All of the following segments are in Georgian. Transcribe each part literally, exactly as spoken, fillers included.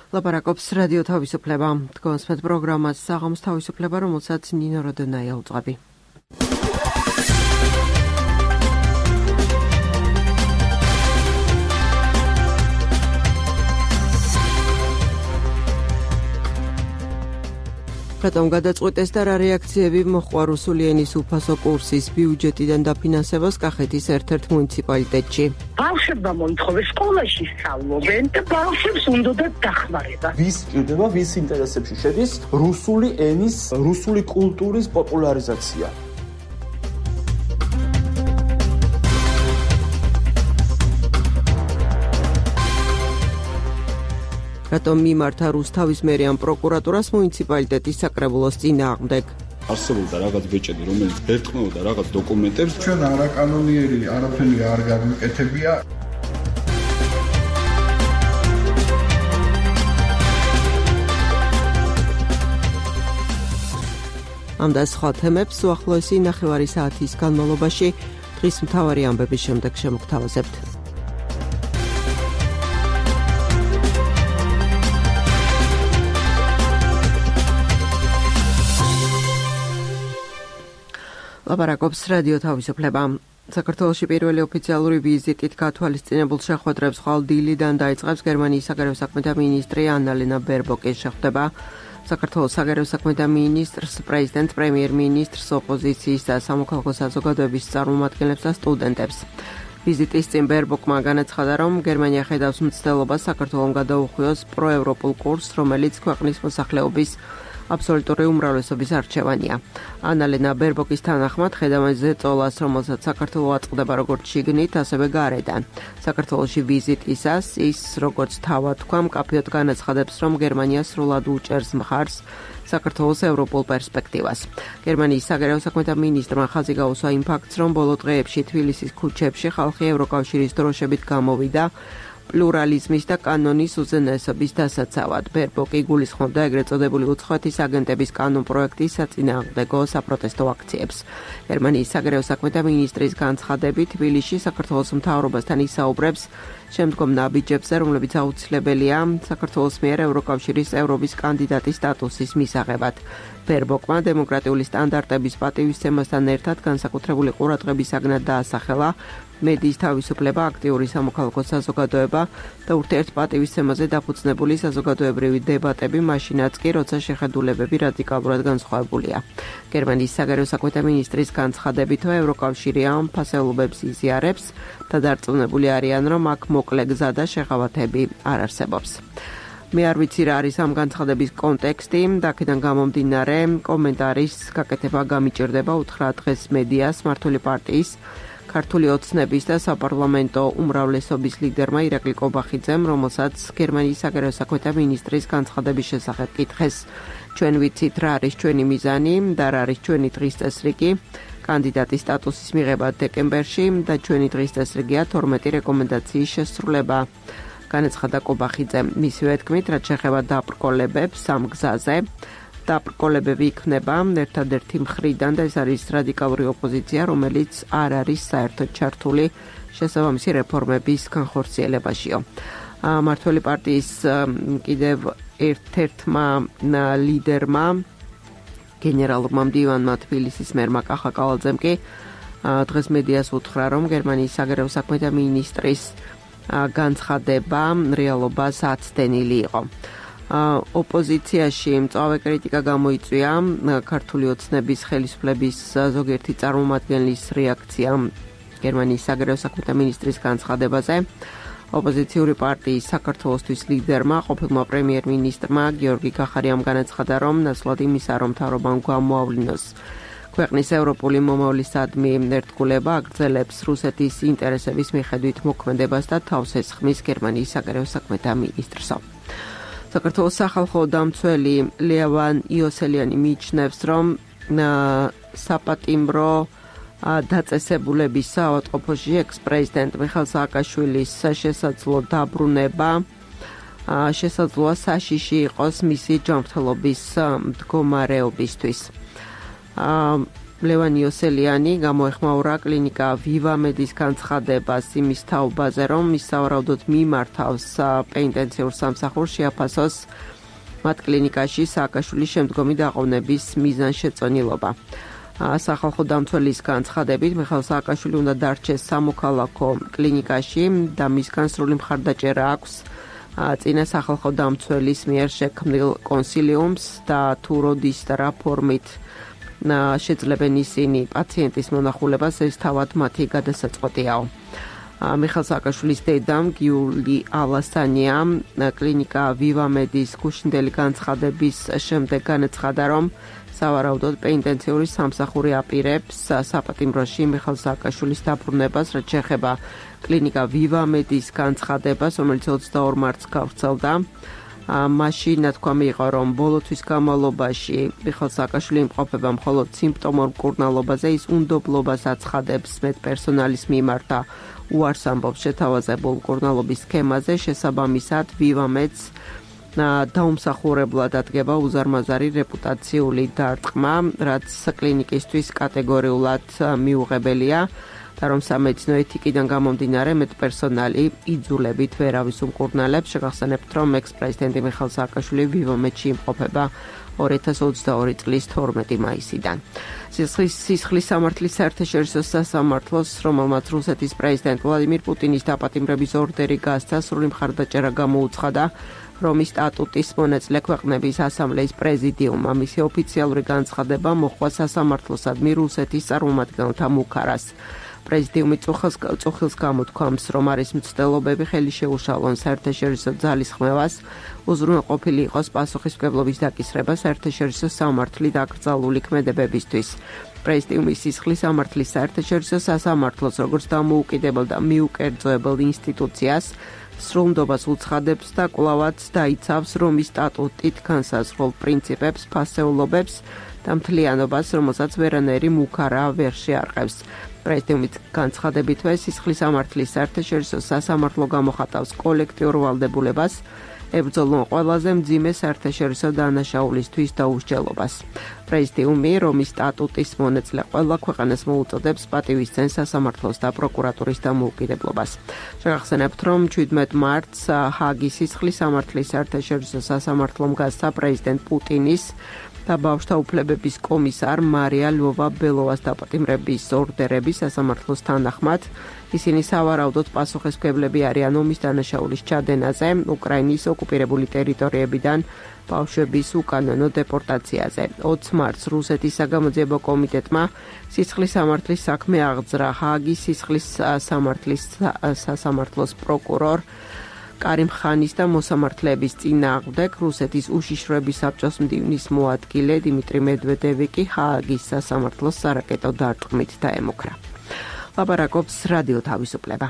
ლაპარაკობს რადიო თავისუფლება. თქვენს პროგრამას საღამოს თავისუფლება, რომელსაც ნინო როდონაია უძღვები. რატომ გადაწყვეტეს და რა რეაქციები მოჰყვა რუსული ენის უფასო კურსის ბიუჯეტიდან დაფინანსებას კახეთის ერთ-ერთ მუნიციპალიტეტში? ბავშვებმა მოითხოვეს სკოლაში სწავლობენ და ბავშვებს უნდათ დახმარება. ვის ჭირდება, ვის ინტერესებში შედის რუსული ენის, რუსული კულტურის პოპულარიზაცია? რატომ მიმართა რუსთავის მერიან პროკურატურას მუნიციპალიტეტის საკრებულოს წინააღმდეგ? არსებობდა რაღაც ბეჭედი, რომელიც ერტყმოდა რაღაც დოკუმენტებს. ჩვენ არაკანონიერი არაფერი არ გამიკეთებია. ამ და სხვა თემებს უახლოესი ნახევარი საათის განმავლობაში დღის მთავარი ამბების შემდეგ შემოგთავაზებთ. ლაპარაკობს რადიო თავისუფლება. საქართველოში პირველი ოფიციალური ვიზიტით გათვალისწინებულ შეხვედრებს ხვალ დილიდან დაიწყებს გერმანიის საგარეო საქმეთა მინისტრი ანა-ლენა ბერბოკი. შეხვდება საქართველოს საგარეო საქმეთა მინისტრს, პრეზიდენტს, პრემიერ-მინისტრს, ოპოზიციის და სამოქალაქო საზოგადოების წარმომადგენლებს და სტუდენტებს. ვიზიტის წინ ბერბოკმა განაცხადა, რომ გერმანია ხედავს მცდელობას საქართველოს გადაუხვიოს პროევროპულ კურსს, რომელიც ქვეყნის მოსახლეობის აბსოლუტური უმრავლესობის არჩევანია. ანა-ლენა ბერბოკის თანახმად ხედავენ ზეწოლას, რომელსაც საქართველო აწყდება როგორც შიგნით, ასევე გარედან. საქართველოში ვიზიტისას ის, როგორც თავად თქვა, მკაფიოდ განაცხადებს, რომ გერმანია სრულად უჭერს მხარს საქართველოს ევროპულ პერსპექტივას. გერმანიის საგარეო საქმეთა მინისტრმა ხაზი გაუსვა იმ ფაქტს, რომ ბოლო დღეებში თბილისის ქუჩებში ხალხი ევროკავშირის დროშებით გამოვიდა პლურალიზმის და კანონის უზენაესობის დასაცავად. ბერბოკი გულისხმობდა ეგრეთ წოდებული უცხოეთის აგენტების კანონ პროექტის საწინააღმდეგო საპროტესტო აქციებს. გერმანიის საგარეო საქმეთა მინისტრის განცხადებით, თბილისში საქართველოს მთავრობასთან ისაუბრებს შემდგომ ნაბიჯებზე, რომლებიც აუცილებელია საქართველოს მიერ ევროკავშირის წევრობის კანდიდატის სტატუსის მისაღებად. ბერბოკმა დემოკრატიული სტანდარტების პატივისცემასთან ერთად განსაკუთრებული ყურადღების საგნად დაასახელა მედიის თავისუფლება, აქტიური სამოქალაქო საზოგადოება და ურთიერთპატივისცემაზე დაფუძნებული საზოგადოებრივი დებატები, მაშინაც კი, როცა შეხედულებები რადიკალურად განსხვავებულია. გერმანიის საგარეო საქმეთა მინისტრის განცხადებით, ევროკავშირი ამ ფასეულობებს იზიარებს და დარწმუნებული არიან, რომ აქ მოკლე გზა და შეღავათები არ არსებობს. მე არ ვიცი რა არის ამ განცხადების კონტექსტი, და აქედან გამომდინარე კომენტარის გაკეთება გამიჭირდება უთხრა დღეს მედიას მართული პარტიის ქართული ოცნების და საპარლამენტო უმრავლესობის ლიდერმა ირაკლი კობახიძემ, რომელსაც გერმანიის საგარეო საქმეთა მინისტრის განცხადების შესახებ კითხეს. ჩვენ ვიცით რა არის ჩვენი მიზანი და რა არის ჩვენი დღის წესრიგი კანდიდატის სტატუსის მიღება დეკემბერში და ჩვენი დღის წესრიგია თორმეტი რეკომენდაციის შესრულება. განაცხადა კობახიძემ. მისივე თქმით, რაც შეეხება დაბრკოლებებს ამ გზაზე, დაბრკოლებები იქნება ერთადერთი მხრიდან და ეს არის რადიკალური ოპოზიცია, რომელიც არ არის საერთოდ ჩართული შესაბამისი რეფორმების განხორციელებაშიო. მართული პარტიის კიდევ ერთ-ერთმა ლიდერმა, გენერალურმა მდივანმა თბილისის მერმა კახა კავალძემ კი დღეს მედიას უთხრა, რომ გერმანიის საგარეო საქმეთა მინისტრის განცხადება რეალობას აცდენილი იყო. ოპოზიციაში მწვავე კრიტიკა გამოიწვია ქართული ოცნების ხელისუფლების ზოგიერთი წარმომადგენლის რეაქცია გერმანიის საგარეო საქმეთა მინისტრის განცხადებაზე. ოპოზიციური პარტიის საქართველოსთვის ლიდერმა, ყოფილმა პრემიერ-მინისტრმა გიორგი გახარიამ განაცხადა, რომ ნაცვლად იმისა, რომ მთავრობამ გამოავლინოს ქვეყნის ევროპული მომავლისადმი ერთგულება, აგრძელებს რუსეთის ინტერესების მიხედვით მოქმედებას და თავს ესხმის გერმანიის საგარეო საქმეთა მინისტრს. საქართველოს სახალხო დამცველი ლევან იოსელიანი მიიჩნევს, რომ საპატიმრო დაწესებულების საავადმყოფოში ექს-პრეზიდენტ მიხაილ სააკაშვილის შესაძლო დაბრუნება შესაძლოა საშიში იყოს მისი ჯანმრთელობის მდგომარეობისთვის. ლევან იოსელიანი გამოეხმაურა კლინიკა ვივამედის განცხადებას იმის თაობაზე, რომ ის სავარაუდოდ მიმართავს პენიტენციურ სამსახურს შეაფასოს მათ კლინიკაში სააკაშვილის შემდგომი დაყოვნების მიზანშეწონილობა. სახალხო დამცველის განცხადებით მიხეილ სააკაშვილი უნდა დარჩეს სამოქალაქო კლინიკაში და მისგან სრული მხარდაჭერა აქვს წინა სახალხო დამცველის მიერ შექმნილ კონსილიუმს და თუ როდის და რა ფორმით შეძლებენ ისინი პაციენტის მონახულებას, ეს თავად მათი გადასაწყვეტიაო. მიხეილ სააკაშვილის დედამ გიული ალასანია კლინიკა ვივამედის გუშინდელი განცხადების შემდეგ განაცხადა, რომ სავარაუდოდ პენიტენციური სამსახური აპირებს საპატიმროში მიხეილ სააკაშვილის დაბრუნებას, რაც შეეხება კლინიკა ვივამედის განცხადებას, რომელიც ოცდაორ მარტს გავრცელდა. მაშინ ნათქვამი იყო, რომ ბოლოთვის განმავლობაში მიხეილ სააკაშვილი იმყოფება მხოლოდ სიმპტომურ მკურნალობაზე, ის უნდობლობას აცხადებს მედპერსონალის მიმართ და უარს ამბობს შეთავაზებულ მკურნალობის სქემაზე, შესაბამისად ვივამედს დაუმსახურებლად ადგება უზარმაზარი რეპუტაციული დარტყმა, რაც კლინიკისთვის კატეგორიულად მიუღებელია და რომ სამედიცინო ეთიკიდან გამომდინარე მედპერსონალი იძულებით ვერავის უმკურნალებს. შეგახსენებთ, რომ ექს-პრეზიდენტი მიხეილ სააკაშვილი ვივამედში იმყოფება ორი ათას ოცდაორი წლის თორმეტი მაისიდან. სისხლის სამართლის საერთაშორისო სასამართლოს, რომელმაც რუსეთის პრეზიდენტ ვლადიმირ პუტინის დაპატიმრების ორდერი გასცა, სრული მხარდაჭერა გამოუცხადა რომის სტატუტის მონაწილე ქვეყნების ასამბლეის პრეზიდიუმმა. მისი ოფიციალური განცხადება მოჰყვა სასამართლოსადმი რუსეთის წარმომადგენელთა მუქარას. პრეზიდიუმი წუხილს გამოთქვამს, რომ არის მცდელობები ხელი შეუშალონ საერთაშორისო ძალის ხმევას, უზრუნველყოფილი იყოს პასუხისმგებლობის დაკისრება საერთაშორისო სამართლით აკრძალული ქმედებებისთვის. პრეზიდიუმი სისხლის სამართლის საერთაშორისო სასამართლოს, როგორც დამოუკიდებელ და მიუკერძოებელ ინსტიტუციას, სრულნდობას უცხადებს და კვლავაც დაიცავს რომის სტატუტით განსაზღვრულ პრინციპებს, ფასეულობებს და მთლიანობას, რომელსაც ვერანაირი მუქარა ვერ შეარყევს. პრეზიდიუმის განცხადებითვე სისხლის სამართლის საერთაშორისო სასამართლო გამოხატავს კოლექტიურ ვალდებულებას, ებრძოლონ ყველაზე მძიმე საერთაშორისო დანაშაულისთვის დაუსჯელობას. პრეზიდიუმი რომის სტატუტის მონაწილე ყველა ქვეყანას მოუწოდებს პატივისცემს სასამართლოს და პროკურატურის დამოუკიდებლობას. შეგახსენებთ, რომ შვიდმეტ მარტს ჰააგის სისხლის სამართლის საერთაშორისო სასამართლომ გასცა პრეზიდენტ პუტინის და ბავშვთა უფლებების კომისარ მარია ლვოვა-ბელოვას დაპატიმრების ორდერები სასამართლოს თანახმად. ისინი სავარაუდოდ პასუხისმგებლები არიან ომის დანაშაულის ჩადენაზე, უკრაინის ოკუპირებული ტერიტორიებიდან ბავშვების უკანონო დეპორტაციაზე. ოცი მარტს რუსეთის საგამოძიებო კომიტეტმა სისხლის სამართლის საქმე აღძრა ჰააგის სისხლის სამართლის სასამართლოს პროკურორ კარიმ ხანის და მოსამართლეების წინააღმდეგ. რუსეთის უშიშროების საბჭოს მდივნის მოადგილე დიმიტრი მედვედევი კი ჰააგის სასამართლოს სარაკეტო დარტყმით დაემუქრა. ლაპარაკობს რადიო თავისუფლება.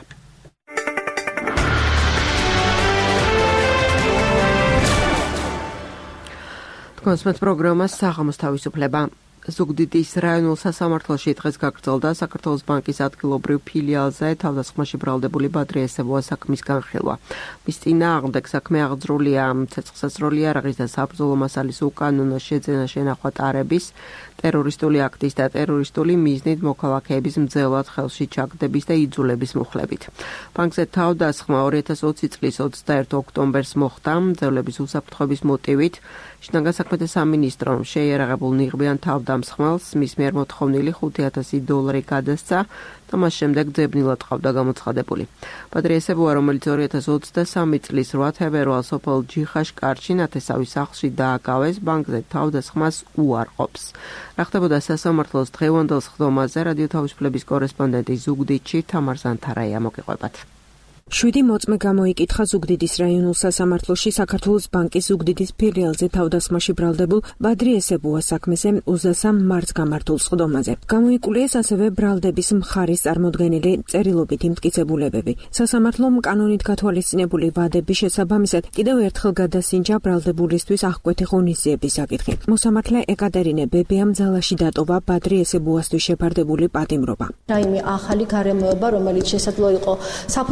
თქვენს პროგრამას საღამოს თავისუფლება. ზუგდიდის რაიონულ სასამართლოში დღეს გაგრძელდა საქართველოს ბანკის ადგილობრივ ფილიალზე თავდასხმაში ბრალდებული ბადრი ესებუას საქმის განხილვა. მის წინააღმდეგ საქმე აღძრულია ცეცხლსასროლი იარაღის და საბრძოლო მასალის უკანონო შეძენა შენახვა ტარების, ტერორისტული აქტის და ტერორისტული მიზნით მოქალაქეების მძევლად ხელში ჩაგდების და იძულების მუხლებით. ბანკზე თავდასხმა ორი ათას ოცი წლის ოცდაერთი ოქტომბერს მოხდა მძევლების უსაფრთხოების მოტივით. შინაგან საქმეთა სამინისტრომ შეიარაღებულ ნიღბიან თავდამსხმელს მის მიერ მოთხოვნილი ხუთი ათასი დოლარი გადასცა და მას შემდეგ ძებნილად ყავდა გამოცხადებული. ბადრი ესებუა, რომელიც ორი ათას ოცდასამი წლის რვა თებერვალს სოფელ ჯიხაშკარში ნათესავის სახლში დააკავეს, ბანკზე თავდასხმას უარყოფს. რა ხდებოდა სასამართლოს დღევანდელ სხდომაზე, რადიო თავისუფლების კორესპონდენტი ზუგდიდში თამარ ზანთარაია მოგიყვებათ. შვიდი მოწმე გამოიკითხა ზუგდიდის რაიონულ სასამართლოში საქართველოს ბანკის ზუგდიდის ფილიალზე თავდასხმაში ბრალდებულ ბადრი ესებუას საქმეზე ოცდასამ მარტს გამართულ სხდომაზე. გამოიკულიეს ასევე ბრალდების მხარის წარმოდგენილი წერილობითი მტკიცებულებები. სასამართლომ კანონით გათვალისწინებული ვადების შესაბამისად კიდევ ერთხელ გადასინჯა ბრალდებულისთვის აღკვეთი ღონისძიების საკითხი. მოსამართლე ეკატერინე ბებიამ ძალაში დატოვა ბადრი ესებუასთვის შეფარდებული პატიმრობა. რაიმე ახალი გარემოება, რომელიც შესაძლოა იყო საფუძვლად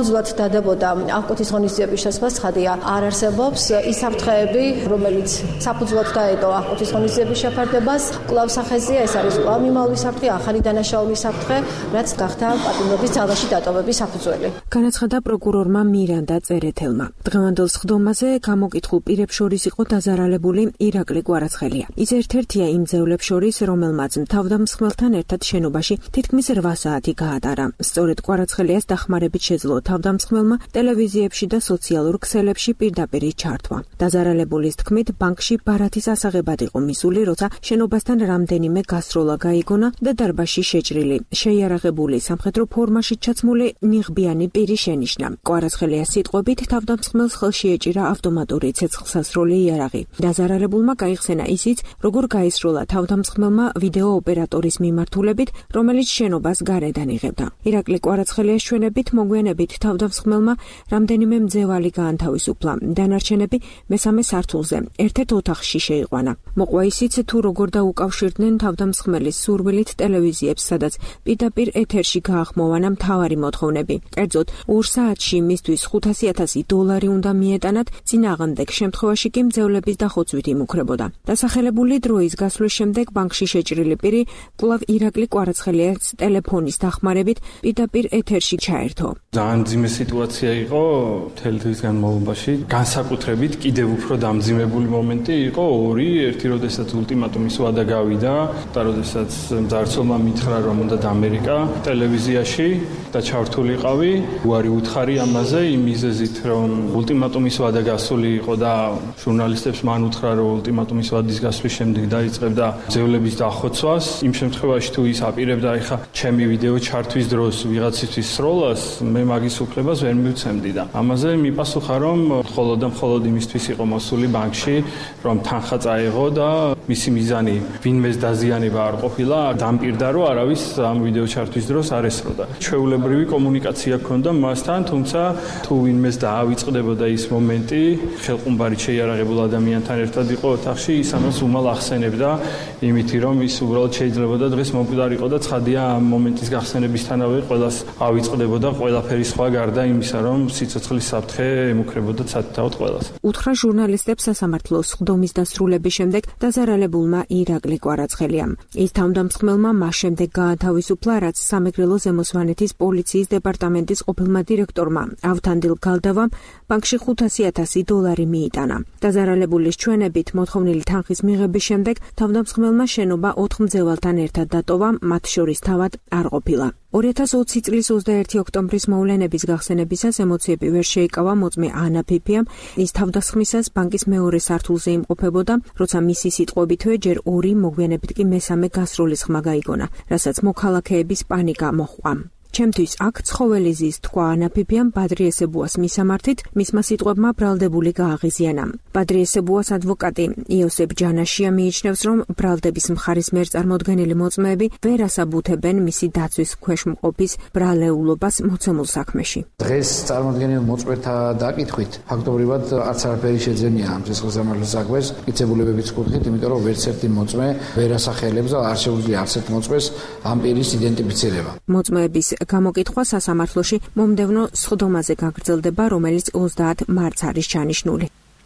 იზრდებოდა აღკვეთის ღონისძიების შესაძლებლობა ცხადია არ არსებობს ის საფრთხეები, რომელიც საფუძვლად დაედო აღკვეთის ღონისძიების შეფარდებას. კვლავ სახეზეა, ეს არის კვლავ მიმავლის საფრთხე, ახალი დანაშაულის საფრთხე, რაც გახდა პატიმრობის ძალაში დატოვების საფუძველი. განაცხადა პროკურორმა მირანდა წერეთელმა. დღევანდელ სხდომაზე გამოკითხულ პირებს შორის იყო დაზარალებული ირაკლი კვარაცხელია. ის ერთ-ერთია იმ ძევლებს შორის, რომელმაც თავდამსხმელთან ერთად შენობაში თითქმის რვა საათი გაატარა. სწორედ კვარაცხელიას დახმარებით შეძლო თავდამსხმელმა ტელევიზიებში და სოციალურ ქსელებში პირდაპირ ჩართვა. დაზარალებულის თქმით, ბანკში ბარათის ასაღებად იყო მისული, როცა შენობასთან რამდენიმე გასროლა გაიგონა და დარბაზში შეჭრილი, შეიარაღებული სამხედრო ფორმაში ჩაცმული ნიღბიანი პირი შენიშნა. კვარაცხელიას სიტყვებით, თავდამსხმელს ხელში ეჭირა ავტომატური ცეცხლსასროლი იარაღი. დაზარალებულმა გაიხსენა ისიც, როგორ გაისროლა თავდამსხმელმა ვიდეო ოპერატორის მიმართულებით, რომელიც შენობას გარედან იღებდა. ირაკლი კვარაცხელიას ჩვენებით მოგვიანებით თავდამსხმელმა რამდენიმე მძევალი გაანთავისუფლა. დანარჩენები მესამე სართულზე, ერთ-ერთ ოთახში შეიყვანა. მოყვა ისიც, თუ როგორ დაუკავშირდნენ თავდამსხმელის სურვილით ტელევიზიებს, სადაც პირდაპირ ეთერში გაახმოვანა მთავარი მოთხოვნები. კერძოდ, ორ საათში მისთვის ხუთასი ათასი დოლარი უნდა მიეტანათ, წინააღმდეგ შემთხვევაში კი მძევლების დახოცვით იმუქრებოდა. დასახელებული დროის გასვლის შემდეგ ბანკში შეჭრილი პირი კვლავ ირაკლი კვარაცხელიას ტელეფონის დახმარებით პირდაპირ ეთერში ჩაერთო. ძალიან მძიმე სიტუაცია იყო მთელი დღის განმავლობაში. განსაკუთრებით კიდევ უფრო დამძიმებული მომენტი იყო ორი, ერთი როდესაც ულტიმატუმის ვადა გავიდა და როდესაც მძარცველმა მითხრა, რომ უნდა დამერიკა ტელევიზიაში და ჩართულიყავი. უარი უთხარი ამაზე იმ მიზეზით, რომ ულტიმატუმის ვადა გასული იყო და ჟურნალისტებს მან უთხრა, რომ ულტიმატუმის ვადის გასვლის შემდეგ დაიწყებდა ძევლების დახოცვას. იმ შემთხვევაში თუ ის აპირებდა ეხა ჩემი ვიდეო ჩართვის დროს ვიღაცისთვის სროლას, მე მაგის უფლებას ვერ მივცემდი და ამაზე მიპასუხა, რომ მხოლოდ და მხოლოდ იმისთვის იყო მოსული ბანკში, რომ თანხა წაეღო და მისი მიზანი ვინმეს დაზიანება არ ყოფილა, დამპირდა, რომ არავის ამ ვიდეო ჩართვის დროს არ ესროდა. ჩვეულებრივი კომუნიკაცია ჰქონდა მასთან, თუმცა თუ ვინმეს დაავიწყდებოდა ის მომენტი, ხელყუმბარით შეიარაღებულ ადამიანთან ერთად იყო ოთახში, ის ამას უმალ ახსენებდა, იმითი რომ ის უბრალოდ შეიძლებოდა დღეს მომკვდარიყო და ცხადია ამ მომენტის გახსენებისთანავე ყველას ავიწყდებოდა ყველაფერი სხვა გარდა იმისა, რომ სიცოცხლის საფრთხე ემუქრებოდა ცალკეულ ყველას. უთხრა ჟურნალისტებს სასამართლოს სხდომის დასრულების შემდეგ დაზარალებულმა ირაკლი კვარაცხელიამ. ის თავდამსხმელმა მას შემდეგ გაათავისუფლა, რაც სამეგრელო ზემოსვანეთის პოლიციის დეპარტამენტის ყოფილმა დირექტორმა ავთანდილ გალდავამ ბანკში ხუთასი ათასი დოლარი მიიტანა. დაზარალებულის ჩვენებით მოთხოვნილი თანხის მიღების შემდეგ თავდამსხმელმა შენობა ოთხ მძევალთან ერთად დატოვა, მათ შორის თავად არ ყოფილა. ორი ათას ოცი წლის ოცდაერთი ოქტომბრის მოვლენების გახსენებისას ემოციები ვერ შეიკავა მოწმე ანა ფიფიამ. ის თავდასხმისას ბანკის მეორე სართულზე იმყოფებოდა, როცა მისი სიტყვებითვე ჯერ ორი, მოგვიანებით კი მესამე გასროლის ხმა გაიგონა, რასაც მოქალაქეების პანიკა მოჰყვა. ჩემთვის აქ ცხოველი ზის თქვა ანა ფიფიამ ბადრი ესებუას მისამართით, მისმა სიტყვებმა ბრალდებული გააღიზიანა. ბადრი ესებუას ადვოკატი იოსებ ჯანაშია მიიჩნევს, რომ ბრალდების მხარის მიერ წარმოდგენილი მოწმეები ვერ ასაბუთებენ მისი დაცვის ქვეშ მყოფის ბრალეულობას მოცემულ საქმეში. დღეს წარმოდგენილ მოწმეთა დაკითხვით ფაქტობრივად არც არაფერი შეძენია ამ ცეცხლსამართლოს საქმეს მტკიცებულებების კუთხით, იმიტომ რომ ვერც ერთი მოწმე ვერ ასახელებს და არ შეუძლია არც ერთ მოწმეს ამ პირის იდენტიფიცირება. მოწმეების გამოკითხვა სასამართლოში მომდევნო სხდომაზე გაგრძელდება, რომელიც ოცდაათ მარტს არის ჩანიშნული.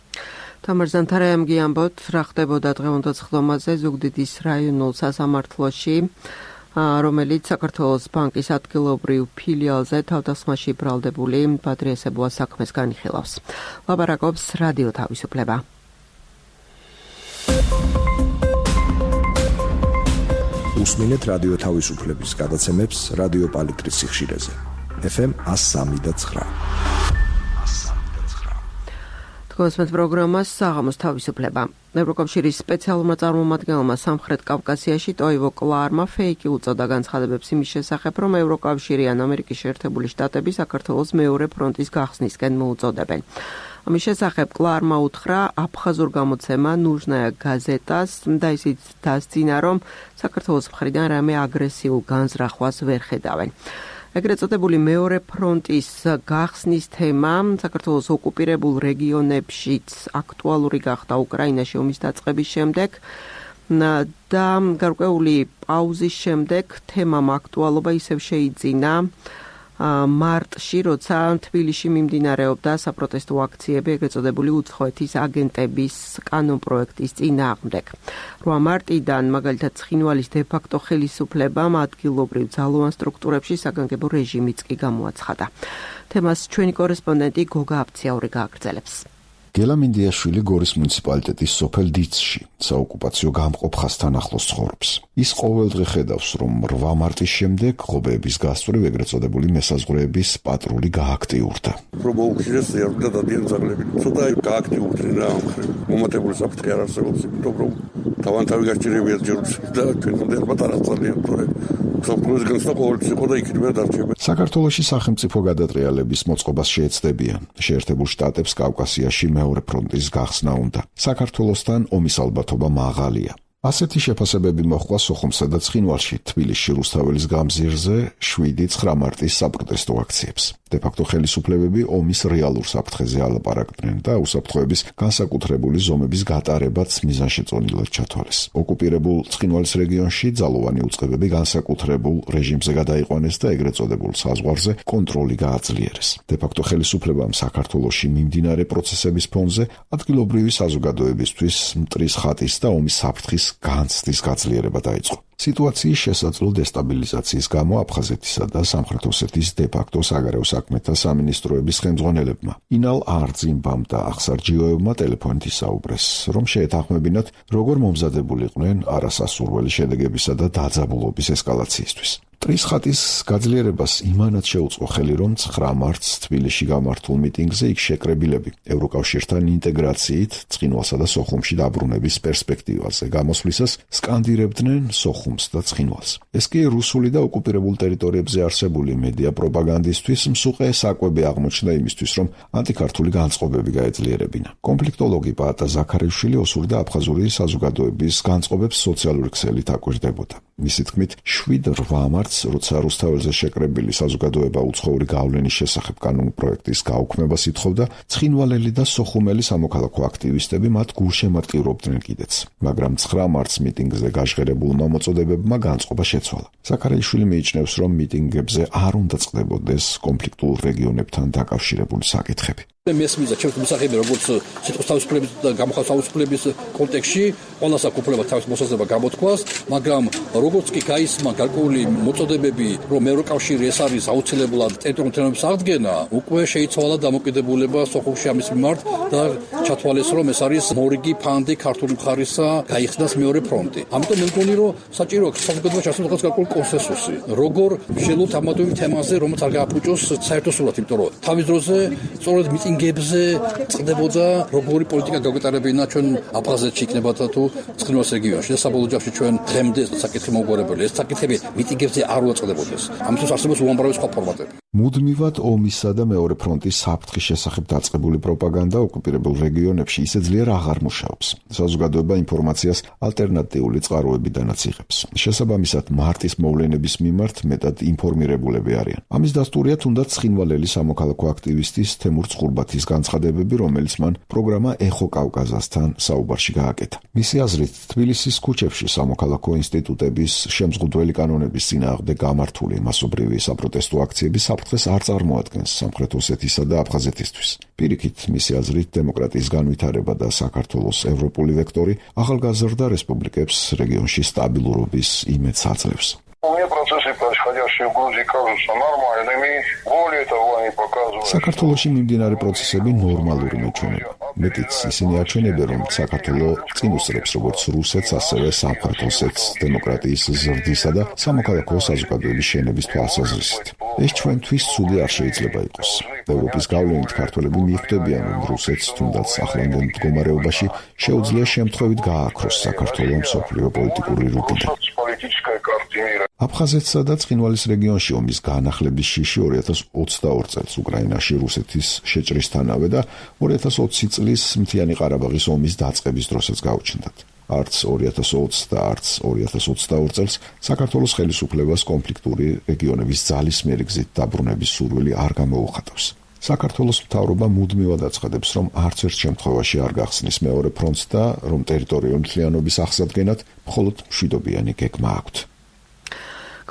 თამარ ზანთარაიამგი ამბობთ, რა ხდებოდა დღევანდელ სხდომაზე ზუგდიდის რაიონულ სასამართლოში, რომელიც საქართველოს ბანკის ადგილობრივ ფილიალზე თავდასხმაში ბრალდებული ბადრი ესებუას საქმეს განიხილავს. ლაპარაკობს რადიო თავისუფლება. უსმინეთ რადიო თავისუფლების გადაცემებს რადიო პალიტრის სიხშირეზე. ეფ ემ εκατო სამი და ცხრა. თქვენს პროგრამას საღამოს თავისუფლება. ევროკავშირის სპეციალურმა წარმომადგენელმა სამხრეთ კავკასიაში ტოივო კლარმა ფეიკი უწოდა განცხადებებს იმის შესახებ, რომ ევროკავშირი ან ამერიკის შეერთებული შტატები საქართველოს მეორე ფრონტის გახსნისკენ მოუწოდებენ. ამის შესახებ კლარმა უთხრა აფხაზურ გამოცემა ნუჟნაია გაზეტას და ისიც დასძინა, რომ საქართველოს მხრიდან რამე აგრესიულ განზრახვას ვერ ხედავენ. ეგრეთ წოდებული მეორე ფრონტის გახსნის თემა საქართველოს ოკუპირებულ რეგიონებშიც აქტუალური გახდა უკრაინაში ომის დაწყების შემდეგ და გარკვეული პაუზის შემდეგ თემამ აქტუალობა ისევ შეიძინა მარტში, როცა თბილისში მიმდინარეობდა საპროტესტო აქციები ეგრეთ წოდებული უცხოეთის აგენტების კანონპროექტის წინააღმდეგ. რვა მარტიდან მაგალითად ცხინვალის დე-ფაქტო ხელისუფლებამ ადგილობრივ ძალოვან სტრუქტურებში საგანგებო რეჟიმიც კი გამოაცხადა. თემას ჩვენი კორესპონდენტი გოგა აფციაური გააგრძელებს. გელა მინდიაშვილი გორის მუნიციპალიტეტის სოფელ დიცში საოკუპაციო გამყოფხასთან ახლოს ცხოვრობს. ის ყოველდღე ხედავს, რომ რვა მარტის შემდეგ ღობეების გასწვრივ ეგრეთ წოდებული მესაზღვრეების პატრული გააქტიურდა. პრობოუქციის ზიარდა დადიან ძაღლები. ცოტა გააქტიურდნენ რა ამ ხრივ. მომატებული საფრთხე არ არსებობს, იმიტომ რომ თავანთავი გაჭირებია ჯერს და ჩვენამდე ალბათ არ აწალიან თორე სოფლის განსხვავება ყოველთვის იყო და იქნება დარჩება. საქართველოში სახელმწიფო გადატრიალების მოწყობას შეეცდებიან. შეერთებულ შტატებს კავკასიაში მეორე ფრონტის გახსნა უნდა. საქართველოსთან ომის ალბათობა მაღალია. ასეთი შეფასებები მოხდა სოხუმსა და ცხინვალში თბილისში რუსთაველის გამზირზე შვიდი ცხრა მარტის საპროტესტო აქციებს. დე-ფაქტო ხელისუფლებები ომის რეალურ საფრთხეზე ალაპარაკდნენ და უსაფრთხოების განსაკუთრებული ზომების გატარებაც მიზანშეწონილად ჩათვალეს. ოკუპირებულ ცხინვალის რეგიონში ძალოვანი უწყებები განსაკუთრებულ რეჟიმზე გადაიყვანეს და ეგრეთ წოდებულ საზღვარზე კონტროლი გააძლიერეს. დე-ფაქტო ხელისუფლებამ საქართველოში მიმდინარე პროცესების ფონზე ადგილობრივი საზოგადოებისთვის მტრის ხატის და ომის საფრთხის განცდის გაძლიერება დაიწყო. სიტუაციის შესაძლო დესტაბილიზაციის გამო აფხაზეთისა და სამხრეთ ოსეთის დე-ფაქტო საგარეო საქმეთა სამინისტროების ხელმძღვანელებმა ინალ არძიმბამ და ახსარჯიოევმა ტელეფონით ისაუბრეს, რომ შეეთანხმებინათ, როგორ მომზადებულიყვნენ არასასურველი შედეგებისა და დაძაბულობის ესკალაციისთვის. მტრის ხატის გაძლიერებას იმანად შეუწყო ხელი, რომ ცხრა მარტს თბილისში გამართულ მიტინგზე იქ შეკრებილები ევროკავშირთან ინტეგრაციით ცხინვალსა და სოხუმში დაბრუნების პერსპექტივაზე გამოსვლისას სკანდირებდნენ სოხუმს და ცხინვალს. ეს კი რუსული და ოკუპირებულ ტერიტორიებზე არსებული მედია პროპაგანდისთვის მსუყე საკვები აღმოჩნდა იმისთვის, რომ ანტიქართული განწყობები გაეძლიერებინა. კონფლიქტოლოგი პაატა ზაქარიშვილი ოსურდა აფხაზური საზოგადოების განწყობებს სოციალური ქსელით აკვირდებოდა. მისი თქმით, შვიდ რვა მარტს როცა რუსთაველზე შეკრებილი საზოგადოება უცხოური გავლენის შესახებ კანონპროექტის გაუქმებას ითხოვდა, ცხინვალელი და სოხუმელი სამოქალაქო აქტივისტები მათ გულშემატკივრობდნენ კიდეც. მაგრამ ცხრა მარტს მიტინგზე გაჟღერებულმა მოწოდებებმა განწყობა შეცვალა. ზაქარიშვილი მიიჩნევს, რომ მიტინგებზე არ უნდა წყდებოდეს კონფლიქტურ რეგიონებთან დაკავშირებული საკითხები. მესმის ჩემს მსახიობი როგორც სიტყვის თავისუფლების და გამოხატვის თავისუფლების კონტექსტში ყველას აქვს უფლება თავის მოსაზრება გამოთქვას, მაგრამ როგორც კი გაისმა გარკვეული მოწოდებები, რომ ევროკავშირი ეს არის აუცილებლად ტერიტორიული თემების აღდგენა, უკვე შეიცვალა დამოკიდებულება სოხუმში ამის მიმართ და ჩათვალეს, რომ ეს არის მორიგი ფანდი ქართული მხარისა გაიხსნას მეორე ფრონტი. ამიტომ მე მგონი, რომ საჭირო აქვს საზოგადოებაში არსებობს გარკვეული კონსენსუსი. როგორ ვშელოთ ამ თემაზე, რომელიც არ გააფუჭოს საერთო სურათი, იმიტომ რომ თავის დროზე სწორედ მიტინგებზე წყდებოდა როგორი პოლიტიკა გაგვეტარებინა ჩვენ აფხაზეთში იქნებოდა თუ ცხინვალის რეგიონში და საბოლოო ჯამში ჩვენ დღემდე საკითხი მოგვარებული. ეს საკითხები მიტინგებზე არ უწყდებოდეს. ამისთვის არსებობს უამრავი სხვა ფორმატები. მუდმივად ომისა და მეორე ფრონტის საფრთხის შესახებ დაწყებული პროპაგანდა ოკუპირებულ რეგიონებში ისე ძლიერ აღარ მუშაობს. საზოგადოება ინფორმაციას ალტერნატიული წყაროებიდანაც იღებს. შესაბამისად, მარტის მოვლენების მიმართ მეტად ინფორმირებულები არიან. ამის დასტურია თუნდაც ცხინვალელი სამოქალაქო აქტივისტის თემურ წყურბათის განცხადებები, რომელიც მან პროგრამა ეხო კავკაზასთან საუბარში გააკეთა. მისი აზრით, თბილისის ქუჩებში სამოქალაქო ინსტიტუტების შემზღუდველი კანონების წინააღმდეგ გამართული მასობრივი საპროტესტო აქციები საფრთხეს არ წარმოადგენს სამხრეთ ოსეთისა და აფხაზეთისთვის. პირიქით, მისი აზრით, დემოკრატიის განვითარება და საქართველოს ევროპული ვექტორი ახალგაზრდა რესპუბლიკებს რეგიონში სტაბილურობის იმედს აძლევს. საქართველოში მიმდინარე პროცესები ნორმალური მეჩვენება. მეტიც ისინი აჩვენებენ, რომ საქართველოს წინ უსწრებს როგორც რუსეთს, ასევე სამხრეთ ოსეთს დემოკრატიის ზრდისა და სამოქალაქო საზოგადოების შენების თვალსაზრისით. ეს ჩვენთვის ცუდი არ შეიძლება იყოს. ევროპის გავლენით ქართველები მიხვდებიან, რომ რუსეთს თუნდაც ახლანდელ მდგომარეობაში შეუძლია შემთხვევით გააქროს საქართველოს მსოფლიო პოლიტიკური რუკიდან. აფხაზეთსა და ცხინვალის რეგიონში ომის განახლების შიში ორი ათას ოცდაორი წელს უკრაინაში რუსეთის შეჭრისთანავე და ორი ათას ოცი წლის მთიანი ყარაბაღის ომის დაწყების დროსაც გაუჩნდათ. არც ორი ათას ოცი და არც ორი ათას ოცდაორი წელს საქართველოს ხელისუფლებას კონფლიქტური რეგიონების ძალისმიერი გზით დაბრუნების სურვილი არ გამოუხატავს. საქართველოს მთავრობა მუდმივად აცხადებს, რომ არც ერთ შემთხვევაში არ გახსნის მეორე ფრონტს და რომ ტერიტორიული მთლიანობის აღსადგენად მხოლოდ მშვიდობიანი გეგმა აქვთ.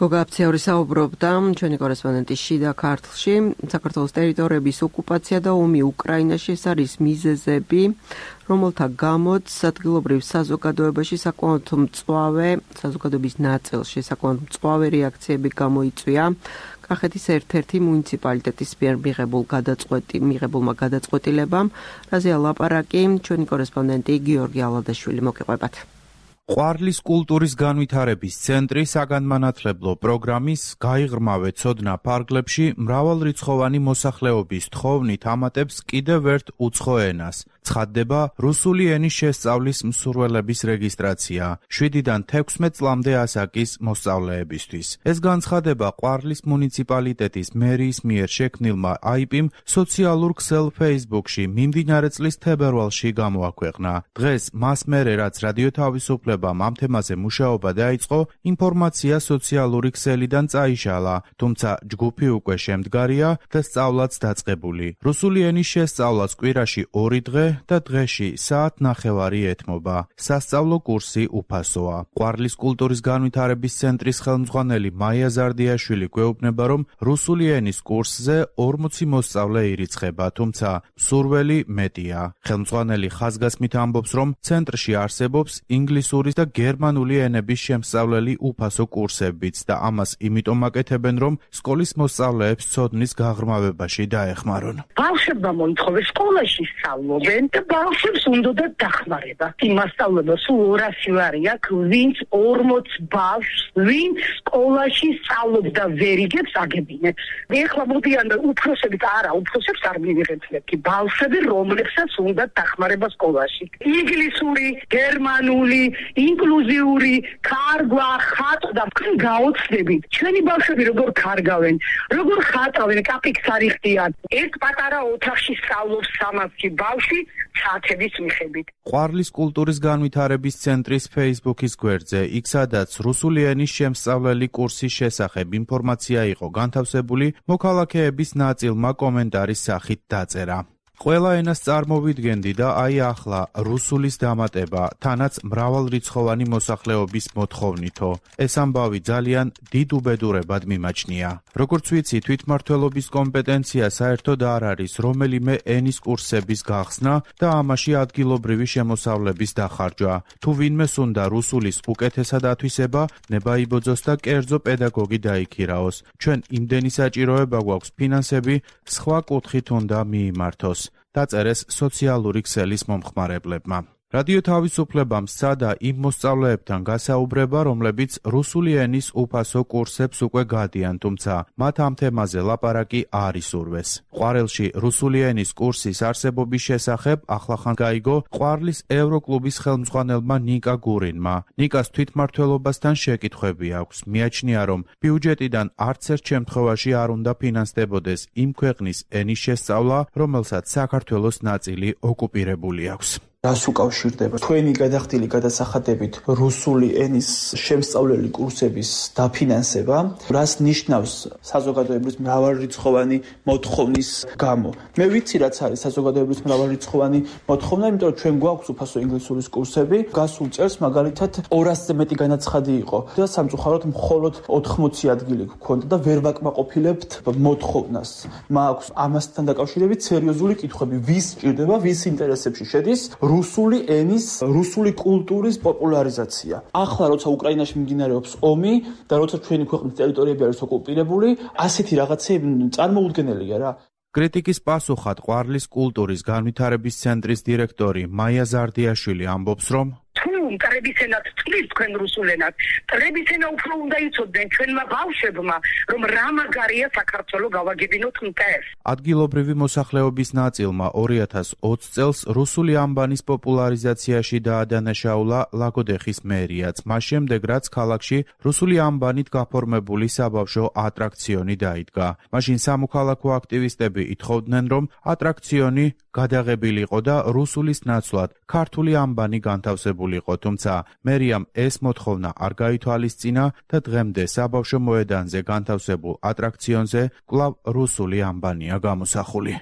გოგა აფციური საუბრობდა ჩვენი კორესპონდენტი შიდა ქართლში საქართველოს ტერიტორიების ოკუპაცია და ომი უკრაინაში ეს არის მიზეზები რომელთა გამოც ადგილობრივ საზოგადოებაში საკმაოდ მწვავე საზოგადოების ნაწილში საკმაოდ მწვავე რეაქციები გამოიწვია კახეთის ერთ-ერთი მუნიციპალიტეტის მიერ მიღებულ გადაწყვეტი მიღებულმა გადაწყვეტილებამ რაზეა ლაპარაკი ჩვენი კორესპონდენტი გიორგი ალადაშვილი მოგიყვებათ ყვარლის კულტურის განვითარების ცენტრი საგანმანათლებლო პროგრამის გაიღრმავე ცოდნა ფარგლებში მრავალრიცხოვანი მოსახლეობის თხოვნით ამატებს კიდევ ერთ უცხო ენას. ცხადდება რუსული ენის შესწავლის მსურველების რეგისტრაცია შვიდიდან თექვსმეტ წლამდე ასაკის მოსწავლეებისთვის. ეს განცხადება ყვარლის მუნიციპალიტეტის მერიის მიერ შექმნილმა აიპ-მ სოციალურ ქსელ Facebook-ში მიმდინარე წლის თებერვალში გამოაქვეყნა. დღეს მას მერე რაც რადიო თავისუფლებამ ამ თემაზე მუშაობა დაიწყო, ინფორმაცია სოციალური ქსელიდან წაიშალა, თუმცა ჯგუფი უკვე შემდგარია და სწავლაც დაწყებული. რუსული ენის შესწავლაც კვირაში ორი დღე და დღეში საათ ნახევარი ეთმობა. სასწავლო კურსი უფასოა. ყვარლის კულტურის განვითარების ცენტრის ხელმძღვანელი მაია ზარდიაშვილი გვეუბნება, რომ რუსული ენის კურსზე ორმოცი მოსწავლე ირიცხება, თუმცა მსურველი მეტია. ხელმძღვანელი ხაზგასმით ამბობს, რომ ცენტრში არსებობს ინგლისურის და გერმანული ენების შემსწავლელი უფასო კურსებიც და ამას იმიტომ აკეთებენ, რომ სკოლის მოსწავლეებს ცოდნის გაღრმავებაში დაეხმარონ. ბავშვებმა მოითხოვეს სკოლაში სწავლობენ და ბავშვებს უნდა დახმარება. იმ მასწავლებლებს სულ ორასი ვარი აქვს, ვინც ორმოც ბავშვს, ვინც სკოლაში სწავლობს და ვერ იგებს აგებინებს. ეხლა მოდიან და უფროსებით არა, უფროსებს არ მივიღებთ კი ბავშვები, რომლებსაც უნდა დახმარება სკოლაში. ინგლისური, გერმანული, ინკლუზიური, კარგვა, ხატვა გაოცდებით. ჩვენი ბავშვები როგორ კარგავენ, როგორ ხატავენ, კაპიქს არ იხდიან. ერთ პატარა ოთახში სწავლობს სამასი ბავშვი საათების მიხედვით. ყვარლის კულტურის განვითარების ცენტრის Facebook-ის გვერდზე, იქ სადაც რუსული ენის შემსწავლელი კურსის შესახებ ინფორმაცია იყო განთავსებული, მოქალაქეების ნაწილმა კომენტარის სახით დაწერა. ყველა ენას წარმოვიდგენდი და აი ახლა რუსულის დამატება, თანაც მრავალრიცხოვანი მოსახლეობის მოთხოვნითო. ეს ამბავი ძალიან დიდ უბედურებად მიმაჩნია. როგორც ვიცი, თვითმმართველობის კომპეტენცია საერთოდ არ არის რომელიმე ენის კურსების გახსნა და ამაში ადგილობრივი შემოსავლების დახარჯვა. თუ ვინმეს უნდა რუსულის უკეთესად ათვისება, ნება იბოძოს და კერძო პედაგოგი დაიქირაოს. ჩვენ იმდენი საჭიროება გვაქვს ფინანსები, სხვა კუთხით უნდა მიიმართოს. დაწერეს სოციალური ქსელის მომხმარებლებმა. რადიო თავისუფლებამ სცადა იმ მოსწავლეებთან გასაუბრება, რომლებიც რუსული ენის უფასო კურსებს უკვე გადიან, თუმცა მათ ამ თემაზე ლაპარაკი არ ისურვეს. ყვარელში რუსული ენის კურსის არსებობის შესახებ ახლახან გაიგო ყვარლის ევროკლუბის ხელმძღვანელმა ნიკა გურინმა. ნიკას თვითმმართველობასთან შეკითხვები აქვს. მიაჩნია, რომ ბიუჯეტიდან არც ერთ შემთხვევაში არ უნდა ფინანსდებოდეს იმ ქვეყნის ენის შესწავლა, რომელსაც საქართველოს ნაწილი ოკუპირებული აქვს. რას უკავშირდება თქვენი გადახდილი გადასახადებით რუსული ენის შემსწავლელი კურსების დაფინანსება, რას ნიშნავს საზოგადოების მრავალრიცხოვანი მოთხოვნის გამო. მე ვიცი რაც არის საზოგადოების მრავალრიცხოვანი მოთხოვნა, იმიტომ რომ ჩვენ გვაქვს უფასო ინგლისურის კურსები, გასულ წელს მაგალითად ორასზე მეტი განაცხადი იყო და სამწუხაროდ მხოლოდ ოთხმოცი ადგილი გქონდა და ვერ ვაკმაყოფილებთ მოთხოვნას. მაქვს ამასთან დაკავშირებით სერიოზული კითხვები, ვის სჭირდება, ვის ინტერესებში შედის რუსული ენის, რუსული კულტურის პოპულარიზაცია. ახლა როცა უკრაინაში მიმდინარეობს ომი და როცა ჩვენი ქვეყნის ტერიტორიები არის ოკუპირებული, ასეთი რაღაცები წარმოუდგენელია რა. კრიტიკის პასუხად ყვარლის კულტურის განვითარების ცენტრის დირექტორი მაია ზარდიაშვილი ამბობს, რომ მტრების ენად წყლის თქვენ რუსულ ენად. მტრების ენა უფრო უნდა იცოდნენ ჩვენმა ბავშვებმა, რომ რა მაგარია საქართველო გავაგებინოთ მტერს. ადგილობრივი მოსახლეობის ნაწილმა ორი ათას ოცი წელს რუსული ანბანის პოპულარიზაციაში დაადანაშაულა ლაგოდეხის მერიაც. მას შემდეგ, რაც ქალაქში რუსული ანბანით გაფორმებული საბავშვო ატრაქციონი დაიდგა. მაშინ სამოქალაქო აქტივისტები ითხოვდნენ, რომ ატრაქციონი გადაღებილიყო და რუსულის ნაცვლად ქართული ანბანი განთავსებულიყო. თუმცა მერიამ ეს მოთხოვნა არ გაითვალისწინა და დღემდე საბავშვო მოედანზე განთავსებულ ატრაქციონზე კვლავ რუსული ანბანია გამოსახული.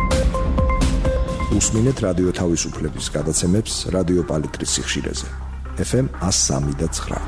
უსმინეთ რადიო თავისუფლების გადაცემებს რადიო პალიტრის სიხშირეზე. ეფ ემ one oh three და nine.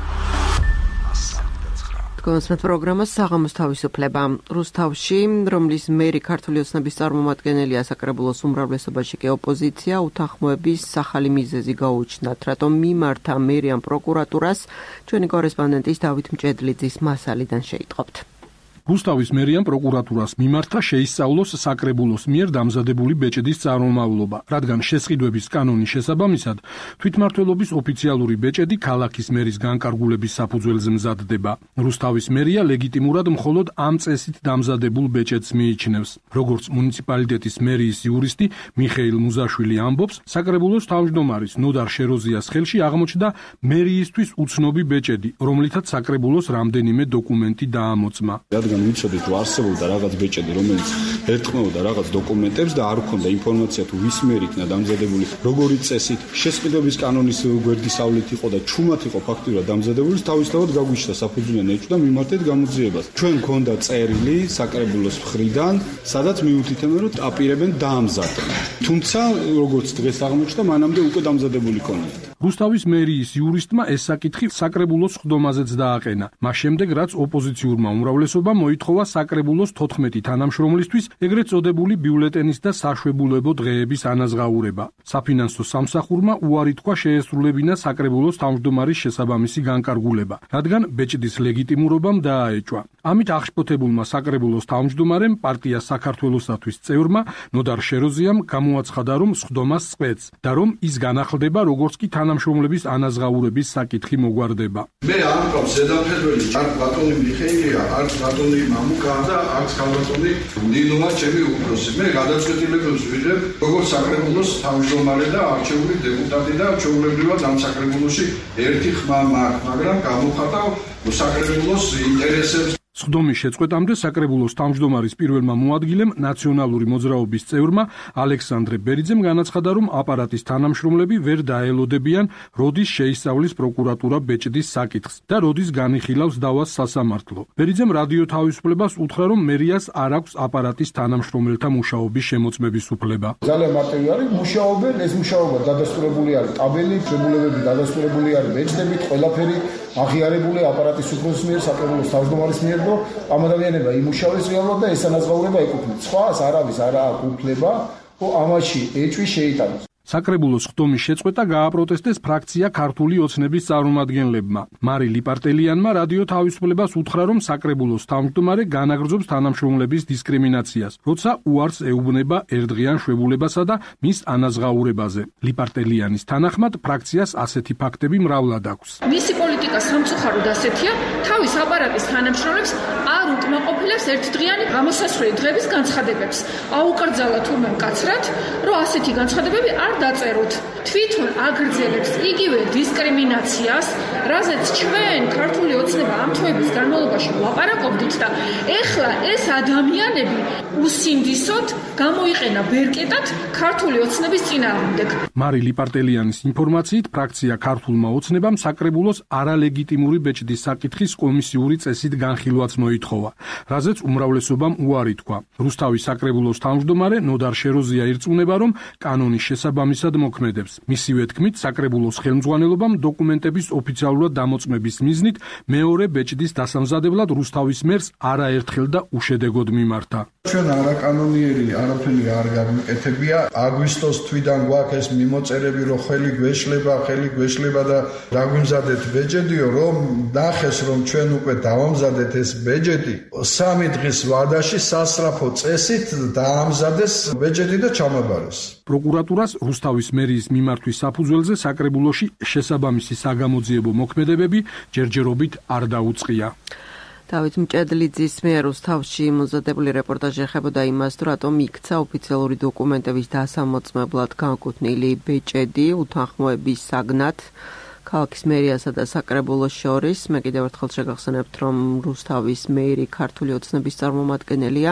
კონსმეთ პროგრამას საღამოს თავისუფლება. რუსთავში, რომლის მერი ქართული ოცნების წარმომადგენელია, საკრებულოს უმრავლესობაში კი ოპოზიცია, უთანხმოების ახალი მიზეზი გაუჩნდათ, რატომ მიმართა მერიან პროკურატურას, ჩვენი კორესპონდენტის დავით მჭედლიძის მასალიდან შეიტყობთ. რუსთავის მერიან პროკურატურას მიმართა შეისწავლოს საკრებულოს მიერ დამზადებული ბეჭედის წარმომავლობა, რადგან შესყიდვების კანონის შესაბამისად თვითმმართველობის ოფიციალური ბეჭედი ქალაქის მერის განკარგულების საფუძველზე მზადდება. რუსთავის მერია ლეგიტიმურად მხოლოდ ამ წესით დამზადებულ ბეჭედს მიიჩნევს. როგორც მუნიციპალიტეტის მერიის იურისტი მიხეილ მუზაშვილი ამბობს, საკრებულოს თავმჯდომარის ნოდარ შეროზიას ხელში აღმოჩნდა მერიისთვის უცნობი ბეჭედი, რომლითაც საკრებულოს რამდენიმე დოკუმენტი დაამოწმა. ვიცოდით, რომ არსებობდა რაღაც ბეჭედი, რომელიც ერტყმოდა რაღაც დოკუმენტებს და არ ჰქონდა ინფორმაცია თუ ვის მიერ იქნა დამზადებული, როგორი წესით, შესყიდვების კანონის გვერდისავლით იყო და ჩუმად იყო ფაქტურად დამზადებული, თავისთავად გაგვიჩნდა საფუძვლიანი ეჭვ და მიმართეთ გამოძიებას. ჩვენ გქონდა წერილი საკრებულოს მხრიდან, სადაც მიუთითებენ, რომ აპირებენ დაამზადონ. თუმცა, როგორც დღეს აღმოჩნდა, მანამდე უკვე დამზადებული ქონიათ. რუსთავის მერიის იურისტმა ეს საკითხი საკრებულოს ხდომაზეც დააყენა. მას შემდეგ, რაც ოპოზიციურმა უმრავლესობამ მოითხოვა საკრებულოს თოთხმეტი თანამშრომლისთვის ეგრეთ წოდებული ბიულეტენის და საშვებულებო დღეების ანაზღაურება. საფინანსო სამსახურმა უარი თქვა შეესრულებინა საკრებულოს თავმჯდომარის შესაბამისი განკარგულება, რადგან ბეჭდის ლეგიტიმურობამ დააეჭვა. ამით აღშფოთებულმა საკრებულოს თავმჯდომარემ პარტია საქართველოსათვის წევრმა ნოდარ შეროზიამ გამოაცხადა, რომ სხდომას წყვეტს და რომ ის განახლდება, როგორც კი თანამშრომლების ანაზღაურების საკითხი მოგვარდება. მე არ მყავს ზედამხედველი არ ბატონი მიხეილია, არ ბატონი მამუკა და არც ქალბატონი დინოა ჩემი უფროსი. მე გადაწყვეტილებებს ვიღებ როგორც საკრებულოს თავმჯდომარე და არჩეული დეპუტატი და ჩვეულებრივად ამ საკრებულოში ერთი ხმა მაქვს, მაგრამ გამოხატავ საკრებულოს ინტერესებს. სხდომის შეწყვეტამდე საკრებულოს თავმჯდომარის პირველმა მოადგილემ ნაციონალური მოძრაობის წევრმა ალექსანდრე ბერიძემ განაცხადა, რომ აპარატის თანამშრომლები ვერ დაელოდებიან, როდის შეისწავლის პროკურატურა ბეჭდის საკითხს და როდის განიხილავს დავას სასამართლო. ბერიძემ რადიო თავისუფლებას უთხრა, რომ მერიას არ აქვს აპარატის თანამშრომელთა მუშაობის შემოწმების უფლება. ძალიან მარტივი არის, მუშაობენ, ეს მუშაობა დადასტურებული არის ტაბელით, შეებულებები დადასტურებული არის ბეჭდებით, ყველაფერი აღიარებული აპარატის უფროსის მიერ, საკრებულოს თავმჯდომარის მიერ. ამ ადამიანებმა იმუშავეს რეალურად და ეს ანაზღაურება ეკუთვნით. სხვას არავის არ აქვს უფლება, რომ ამაში ეჭვი შეიტანოს. საკრებულოს ხდომის შეწყვეტა გააპროტესტეს ფრაქცია ქართული ოცნების წარმომადგენლებმა. მარი ლიპარტელიანმა რადიო თავისუფლებას უთხრა, რომ საკრებულოს თავმჯდომარე განაგრძობს თანამშრომლების დისკრიმინაციას, როცა უარს ეუბნება ერთდღიან შვებულებასა და მის ანაზღაურებაზე. ლიპარტელიანის თანახმად, ფრაქციას ასეთი ფაქტები მრავლად აქვს. მისი პოლიტიკა სამწუხაროდ ასეთია, თავის აპარატის თანამშრომლებს არ უკმაყოფილებს ერთდღიანი გამოსასვლელი დღების განცხადებებს. აუკრძალა თურმე მკაცრად, რომ ასეთი განცხადებები არ დაწეროთ. თვითონ აგრძელებს იგივე დისკრიმინაციას, რაზეც ჩვენ ქართული ოცნება ამ თვეების განმავლობაში ვლაპარაკობდით და ეხლა ეს ადამიანები უსინდისოდ გამოიყენა ბერკეტად ქართული ოცნების წინააღმდეგ. მარი ლიპარტელიანის ინფორმაციით, ფრაქცია ქართულმა ოცნებამ საკრებულოს არალეგიტიმური ბეჭდის საკითხის კომისიური წესით განხილვაც მოითხოვა, რაზეც უმრავლესობამ უარი თქვა. რუსთავის საკრებულოს თავმჯდომარე ნოდარ შეროზია ირწმუნება, რომ კანონის შესაბამისად მოქმედებს. მისივე თქმით, საკრებულოს ხელმძღვანელობამ დოკუმენტების ოფიციალურად დამოწმების მიზნით მეორე ბეჭდის დასამზადებლად რუსთავის მერს არაერთხელ და უშედეგოდ მიმართა. ჩვენ არაკანონიერი არაფერი არ გამიკეთებია. აგვისტოს თვიდან გვაქვს ეს მიმოწერები, რომ ხელი გვეშლება, ხელი გვეშლება და დაგვიმზადეთ ბეჭედიო, რომ ნახეს, რომ ჩვენ უკვე დავამზადეთ ეს ბეჭედი. სამი დღის ვადაში სასწრაფო წესით დაამზადეს ბეჭედი და ჩამაბარეს. პროკურატურას რუსთავის მერიის მიმართვის საფუძველზე საკრებულოში შესაბამისი საგამოძიებო მოქმედებები ჯერჯერობით არ დაუწყია. დავით მჭედლიძის მიერ რუსთავში მომზადებული რეპორტაჟი ეხებოდა იმას, თუ რატომ იქცა ოფიციალური დოკუმენტების დასამოწმებლად განკუთვნილი ბეჭედი უთანხმოების საგნად ქალაქის მერიასა და საკრებულოს შორის. მე კიდევ ერთხელ შეგახსენებთ, რომ რუსთავის მერი ქართული ოცნების წარმომადგენელია.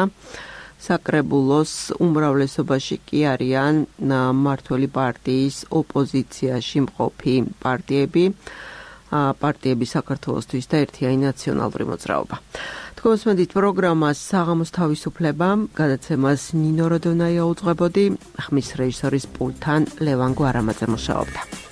საკრებულოს უმრავლესობაში კი არიან მმართველი პარტიის ოპოზიციაში მყოფი პარტიები, პარტიები საქართველოსთვის და ერთიანი ნაციონალური მოძრაობა. თქვენს მედით პროგრამას საღამოს თავისუფლება, გადაცემას ნინო როდონაია უძღვებოდი, ხმის რეჟისორის პულტთან ლევან გვარამაძე მუშაობდა.